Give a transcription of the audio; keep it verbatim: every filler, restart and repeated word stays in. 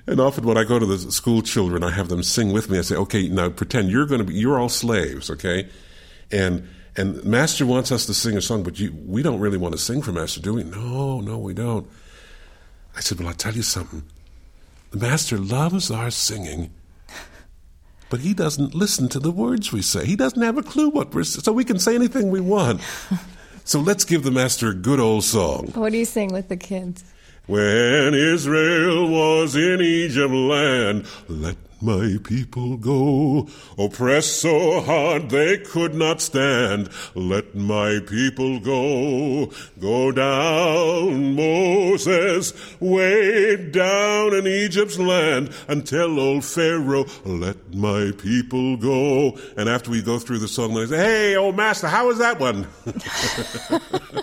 And often when I go to the school children, I have them sing with me. I say, okay, now pretend you're going to be, you're all slaves, okay? And and Master wants us to sing a song, but you, we don't really want to sing for Master, do we? No, no, we don't. I said, well, I'll tell you something. The Master loves our singing, but he doesn't listen to the words we say. He doesn't have a clue what we're saying, so we can say anything we want. So let's give the Master a good old song. What do you sing with the kids? When Israel was in Egypt land, let my people go. Oppressed so hard they could not stand. Let my people go. Go down, Moses, way down in Egypt's land, and tell old Pharaoh, let my people go. And after we go through the song, they say, hey, old Master, how was that one?